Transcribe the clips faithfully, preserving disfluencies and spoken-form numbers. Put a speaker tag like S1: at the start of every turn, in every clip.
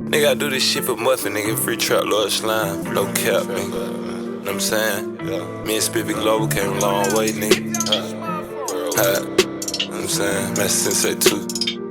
S1: Nigga, I do this shit for nothing, nigga. Free trap, Lord Slime. No cap, nigga. Know what I'm saying? Me and Spiffy Global came a long way, nigga. Huh. Know what I'm saying? Master Sensei too.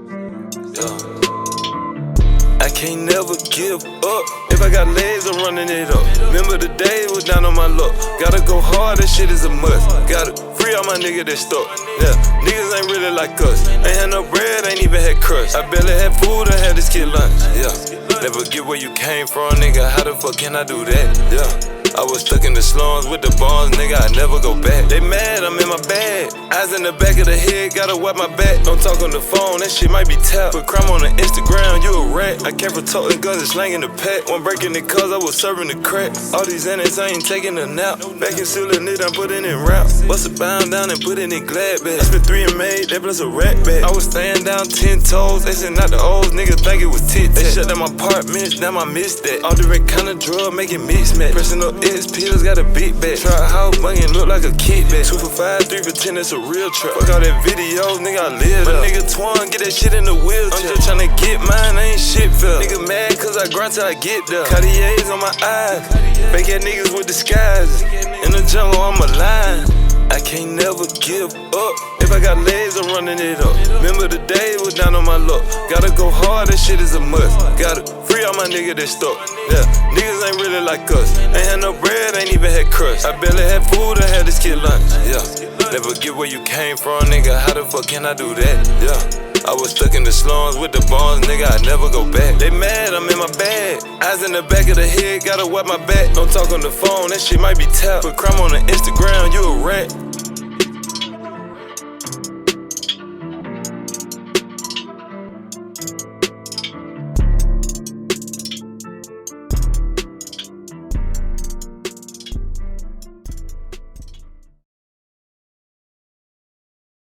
S1: I can't never give up. If I got legs, I'm running it up. Remember the day was down on my luck. Gotta go hard, that shit is a must. Gotta free all my niggas that stuck. Yeah, niggas ain't really like us. Ain't had no bread, ain't even had crust. I barely had food, I had this kid lunch. Yeah, never get where you came from, nigga. How the fuck can I do that? Yeah. I was stuck in the slums with the bombs, nigga, I never go back. They mad, I'm in my bag. Eyes in the back of the head, gotta wipe my back. Don't talk on the phone, that shit might be tapped. Put crime on the Instagram, you a rat. I came from toting guns and slanging the pack. One breaking it cause I was serving the crack. All these annex, I ain't taking a nap. Back in sealing it, I'm putting in rap. Bust a bound down and put it in glad bag. I spent three and made, that plus a rack bag. I was staying down ten toes, they said not the O's, nigga think it was tit. They shut down my apartments, now I missed that. All different kind of drug, making mix match. Pressing up X pills, got a big bag. Try a house bungin', look like a kickback. Two for five, three for ten, that's a real trap. Fuck all that videos, nigga, I live My up. Nigga Twan, get that shit in the wheelchair. I'm just tryna get mine, I ain't shit felt. Nigga mad cause I grind till I get there. Cartiers on my eyes, fake ass niggas with disguises. In the jungle, I'm a lion. I can't never give up. If I got legs, I'm running it up. Remember the day was down on my luck. Gotta go hard, that shit is a must. Gotta free all my niggas that stuck. Yeah, niggas ain't really like us. Ain't had no bread, ain't even had crust. I barely had food, I had this kid lunch. Yeah, never get where you came from, nigga. How the fuck can I do that? Yeah. I was stuck in the slums with the bombs, nigga, I never go back. They mad, I'm in my bag. Eyes in the back of the head, gotta wipe my back. Don't talk on the phone, that shit might be tapped. Put crime on the Instagram, you a rat.